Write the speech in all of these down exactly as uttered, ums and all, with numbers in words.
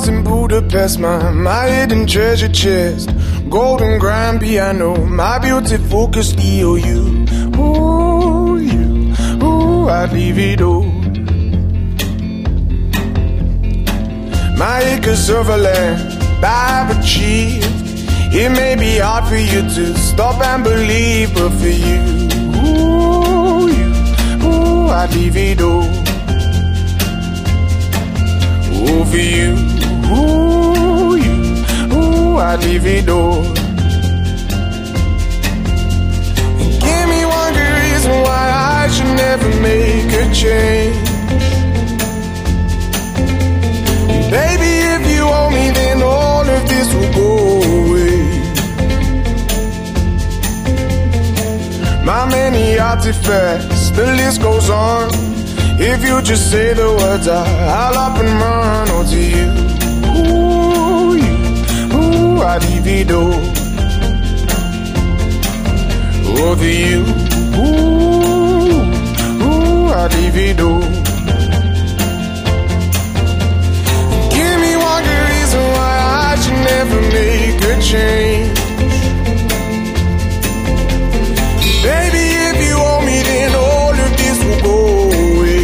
in Budapest, my, my hidden treasure chest. Golden grand piano, my beautiful Castillo. You, ooh, you, ooh, I'd leave it all. My acres of land I've achieved. It may be hard for you to stop and believe, but for you, ooh, you, ooh, I'd leave it all. Ooh, for you, ooh, you, ooh, I'd leave it all. And give me one good reason why I should never make a change. Baby, if you owe me, then all of this will go away. My many artifacts, the list goes on. If you just say the words, I, I'll up and run. Oh, to you, ooh, you, ooh, I'd leave it all. Oh, to you, ooh, ooh, I'd leave it all. Never make a change. Baby, if you owe me, then all of this will go away.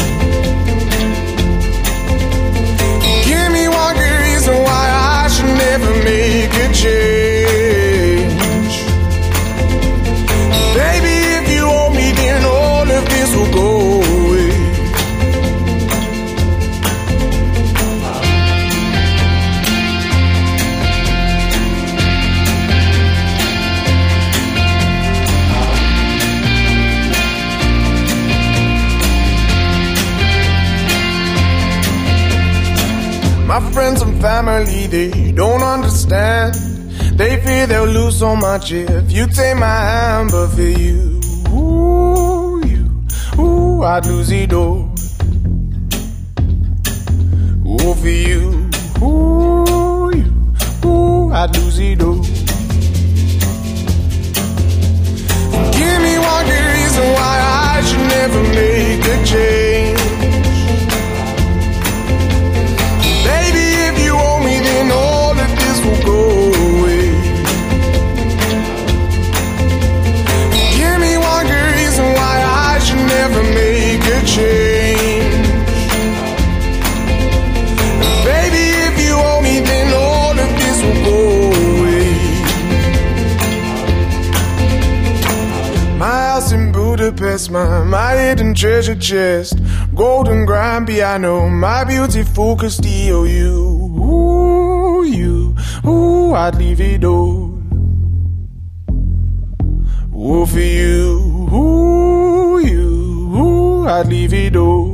Give me one good reason why I should never make a change. Baby, if you owe me, then all of this will go away. My friends and family, they don't understand. They fear they'll lose so much if you take my hand. But for you, ooh, you, ooh, I'd lose it all. Ooh, for you, ooh, you, ooh, I'd lose it all. Give me one good reason why I should never make a change. Then all of this will go away. Give me one good reason why I should never make a change. Baby, if you owe me, then all of this will go away. My house in Budapest, my, my hidden treasure chest. Golden grand piano, my beautiful Castillo. You, ooh, you, ooh, I'd leave it all. Ooh, for you, ooh, you, ooh, I'd leave it all.